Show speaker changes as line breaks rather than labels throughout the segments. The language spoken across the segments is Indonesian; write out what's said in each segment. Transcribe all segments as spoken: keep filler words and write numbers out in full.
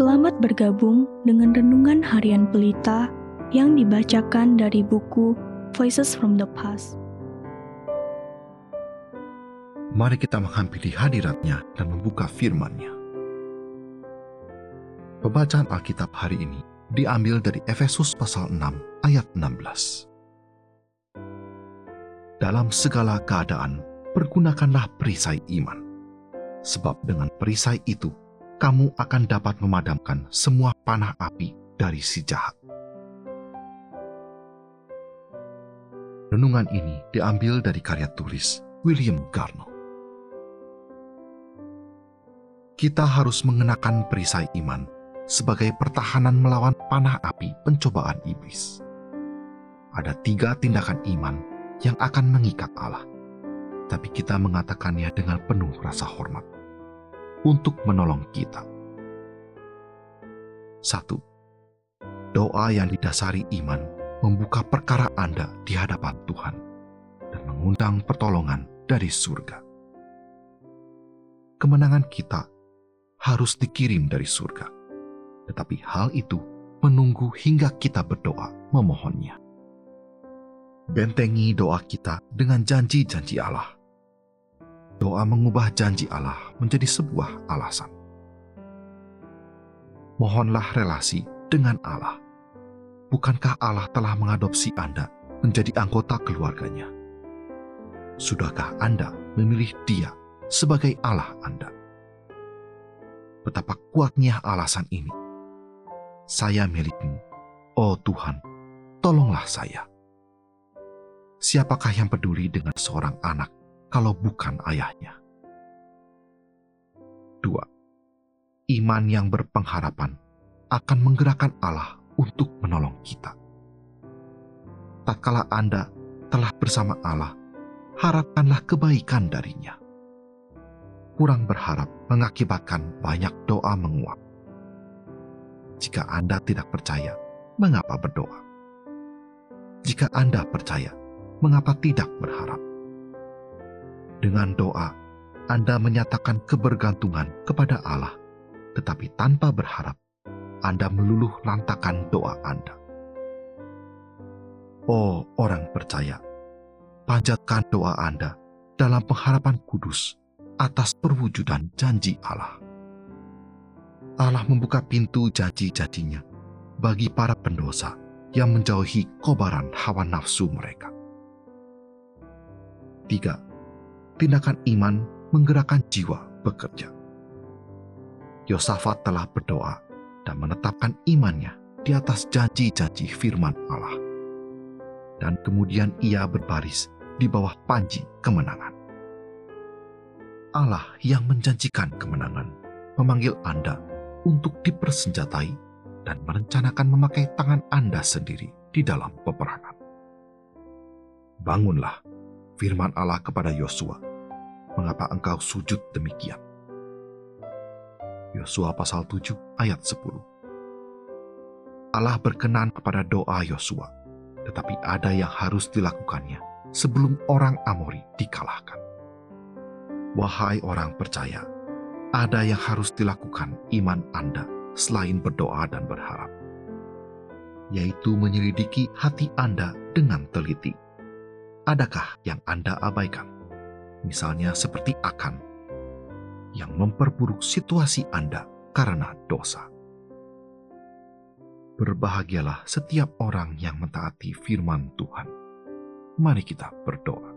Selamat bergabung dengan Renungan Harian Pelita yang dibacakan dari buku Voices from the Past.
Mari kita menghampiri hadirat-Nya dan membuka firman-Nya. Pembacaan Alkitab hari ini diambil dari Efesus pasal enam ayat enam belas. Dalam segala keadaan, pergunakanlah perisai iman. Sebab dengan perisai itu, kamu akan dapat memadamkan semua panah api dari si jahat. Renungan ini diambil dari karya tulis William Garno. Kita harus mengenakan perisai iman sebagai pertahanan melawan panah api pencobaan iblis. Ada tiga tindakan iman yang akan mengikat Allah, tapi kita mengatakannya dengan penuh rasa hormat untuk menolong kita. Satu, doa yang didasari iman membuka perkara Anda di hadapan Tuhan dan mengundang pertolongan dari surga. Kemenangan kita harus dikirim dari surga, tetapi hal itu menunggu hingga kita berdoa memohonnya. Bentengi doa kita dengan janji-janji Allah. Doa mengubah janji Allah menjadi sebuah alasan. Mohonlah relasi dengan Allah. Bukankah Allah telah mengadopsi Anda menjadi anggota keluarganya? Sudahkah Anda memilih Dia sebagai Allah Anda? Betapa kuatnya alasan ini. Saya milikmu, oh Tuhan, tolonglah saya. Siapakah yang peduli dengan seorang anak kalau bukan ayahnya? Dua, iman yang berpengharapan akan menggerakkan Allah untuk menolong kita. Tatkala Anda telah bersama Allah, harapkanlah kebaikan darinya. Kurang berharap mengakibatkan banyak doa menguap. Jika Anda tidak percaya, mengapa berdoa? Jika Anda percaya, mengapa tidak berharap? Dengan doa, Anda menyatakan kebergantungan kepada Allah, tetapi tanpa berharap, Anda meluluh lantakan doa Anda. Oh orang percaya, panjatkan doa Anda dalam pengharapan kudus atas perwujudan janji Allah. Allah membuka pintu janji-janjinya bagi para pendosa yang menjauhi kobaran hawa nafsu mereka. Tiga, tindakan iman menggerakkan jiwa bekerja. Yosafat telah berdoa dan menetapkan imannya di atas janji-janji firman Allah. Dan kemudian ia berbaris di bawah panji kemenangan. Allah yang menjanjikan kemenangan memanggil Anda untuk dipersenjatai dan merencanakan memakai tangan Anda sendiri di dalam peperangan. Bangunlah, firman Allah kepada Yosua, mengapa engkau sujud demikian? Yosua pasal tujuh ayat sepuluh. Allah berkenan kepada doa Yosua, tetapi ada yang harus dilakukannya sebelum orang Amori dikalahkan. Wahai orang percaya, ada yang harus dilakukan iman Anda selain berdoa dan berharap, yaitu menyelidiki hati Anda dengan teliti. Adakah yang Anda abaikan? Misalnya seperti Akan, yang memperburuk situasi Anda karena dosa. Berbahagialah setiap orang yang mentaati firman Tuhan. Mari kita berdoa.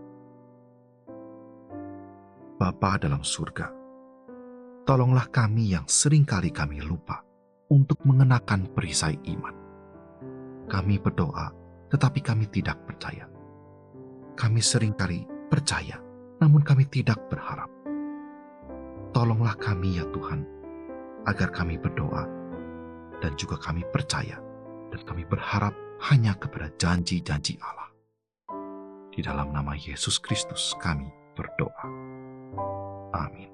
Bapa dalam surga, tolonglah kami yang seringkali kami lupa untuk mengenakan perisai iman. Kami berdoa, tetapi kami tidak percaya. Kami seringkali percaya, namun kami tidak berharap. Tolonglah kami ya Tuhan, agar kami berdoa, dan juga kami percaya, dan kami berharap hanya kepada janji-janji Allah. Di dalam nama Yesus Kristus kami berdoa. Amin.